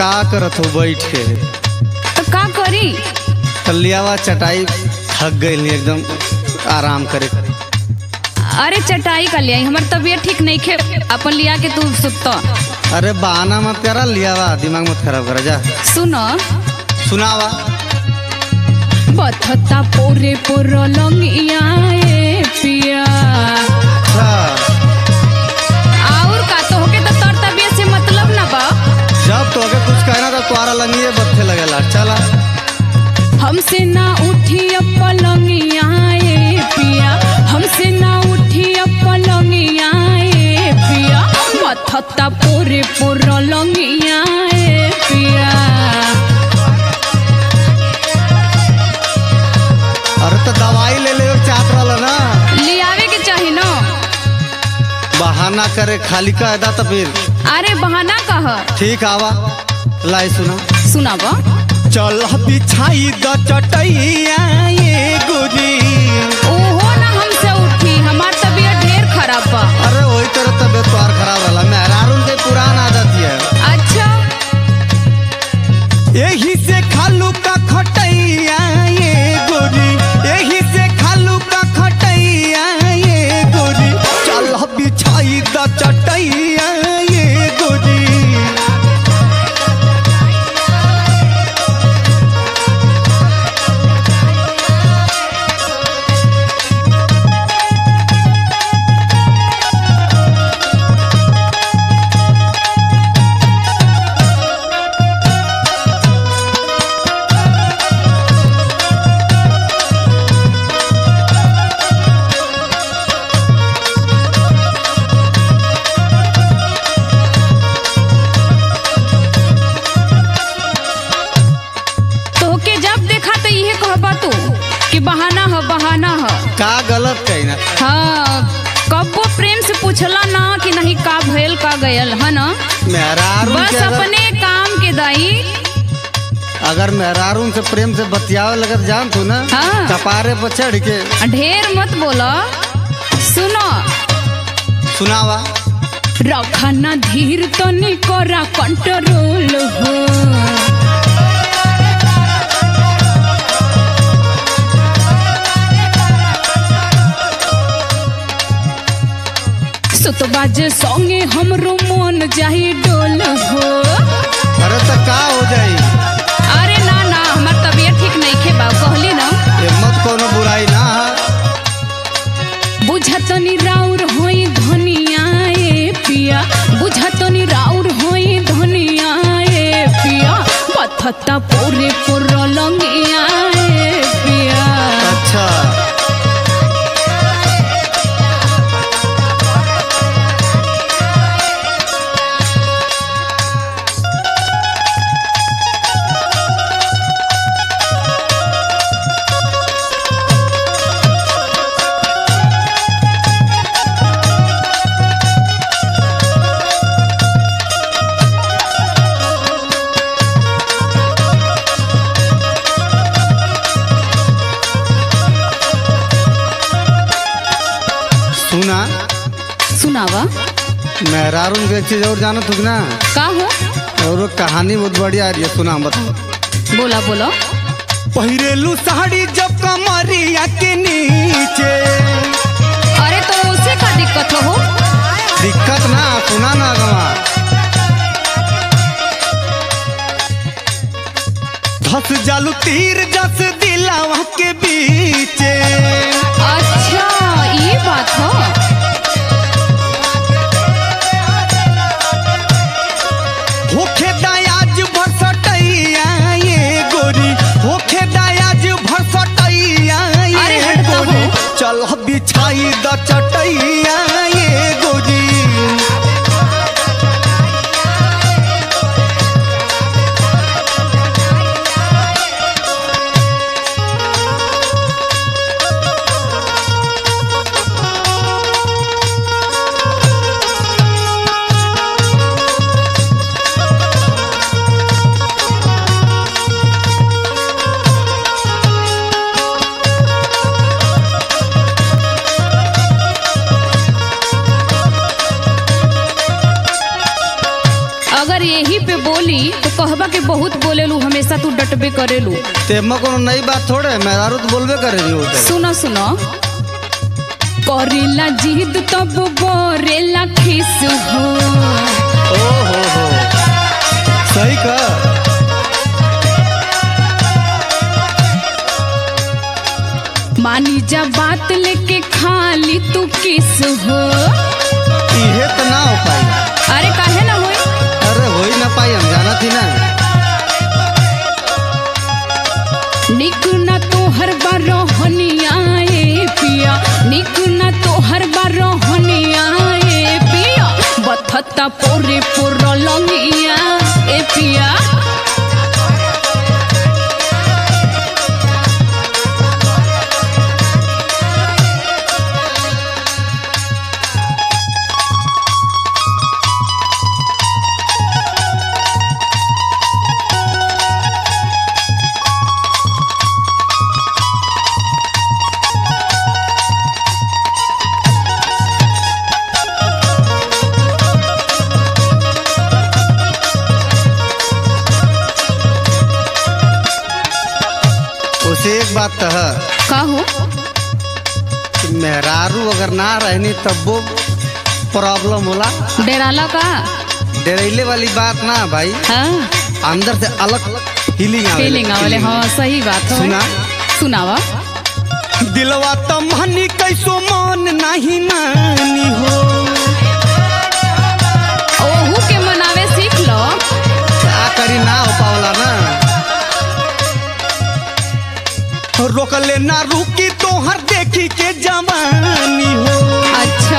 का करत हो बैठ के? तो का करी? लियावा चटाई, थक गई एकदम, आराम करे। अरे चटाई का लिया, हमार तबीयत ठीक नहीं खे, अपन लिया के तू सुत। अरे बहाना मत करा, लियावा दिमाग मत खराब करा जा। सुनो सुनावा। बथता पोरे पोरो लंगिया ए पिया। और का तो होके तो तोर तबीयत से मतलब ना बा। जब तो अगर कुछ कहना तो तुम्हारा लंगिए बत्थे लगेला। चला हमसे ना उठी पलंगिया ए पिया, हमसे ना उठी पलंगिया ए पिया। बथता पोरे पोरो लंगिया ए पिया। अरे तो दवाई ले ले चाहत रहा ना, लियावे के चाही ना। बहाना करे खाली का अदा तो फिर। अरे बहाना कह। ठीक आवा, लाई सुना। सुनावा। चल बिछाई द चटैया ये गोरी। ओहो ना हमसे उठी, हमार तबीयत ढेर खराब बा। अरे वही तरह तबीयत तो और खराब रहा, मेहरारून के पुरान आदत है। अच्छा यही से खालू का खटैया ये गोरी, यही से खालू का खटैया ये गोरी। चल बिछाई द चटैया ये गोरी। बहाना है का गलत कही ना। हाँ, कब्बो प्रेम से पूछला ना कि नहीं का भयल का गयल है ना। मेहरारून बस अपने काम के दाई। अगर मेहरारून से प्रेम से बतियावे लगत जान तू ना, हाँ। कपारे पर चढ़ के ढेर मत बोला। सुनो सुनावा। रखा ना धीर तो नहीं करा कंट्रोल हो। सुत बाजे संगे हमरो मन जाही डोल हो। अरे तो का हो जाई? अरे ना ना, हमार तबीयत ठीक नहीं खे बा, कहली ना। मत कोनो बुराई ना है। बुझतनी राउर होई धनिया ए पिया, बुझतनी राउर होई धनिया ए पिया। बथता पूरे पूरा लंगिया ए पिया। अच्छा सुना। सुनावा। मेहरारून के एक चीज और जानत हो ना। का हो? और कहानी बहुत बढ़िया है, सुना बताओ। बोला बोला। पहिरेलू साड़ी जब कमरिया के नीचे। अरे तो उसे का दिक्कत हो? दिक्कत ना, सुना ना गवा। धस जालू तीर जस दिलावा के बीचे। अच्छा ये बात हो। होखे दयाज भरसटैया ये गोरी, होखे दयाज भरसटैया ये गोरी। चल बिछाई द चटैया ये गोरी। बा के बहुत बोलेलू, हमेशा तू डटबे करेलू। ते में कोनो नई बात थोड़े, मेहरारू तो बोलबे करे रही होते। सुनो सुनो, करेला जिद तब बोरेला खिस हो। ओ हो सही का। मानी जा बात लेके खाली तू किस हो। इहे तो ना हो पाई। अरे काहे ना होई? अरे होई ना पाई, हम जाना थी ना। निक ना तो हर बार रोहनिया ए पिया, निक ना तो हर बार रोहनिया ए पिया, बथता पोरे पोर लंगिया ए पिया। उसे एक बात तो है का हो? कि मेहरारू अगर ना रहनी तब वो प्रॉब्लम होला। डेराला का? डरेले वाली बात ना भाई, हाँ अंदर से अलग फीलिंग आवले। हाँ सही बात है। सुना सुनावा। दिलवा तो मानी कैसो मन नहीं मानी हो। ओहू के मनावे सीख लो। क्या करी ना हो पावला ना। रोकले ना रुकी तो हर देखी के जवानी हो। अच्छा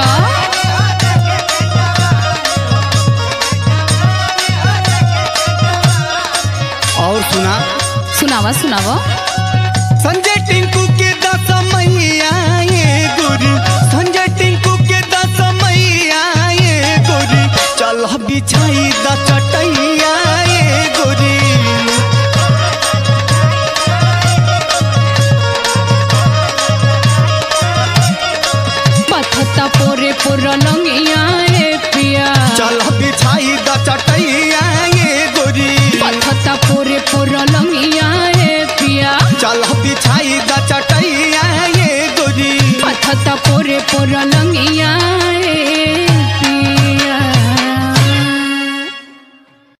और सुना, सुनावा सुनावा। संजय टिंकू के दस मैया ये गोरी, संजय टिंकू के दस मैया ये गोरी, चल बिछाई द चटैया ये गोरी। बथता पोरे पोर लंगिया ए पिया, चल बिछाई द चटैया ये गोरी। बथता पोरे पोर लंगिया ए पिया, चल बिछाई द चटैया ये गोरी। बथता पोरे पोर लंगिया।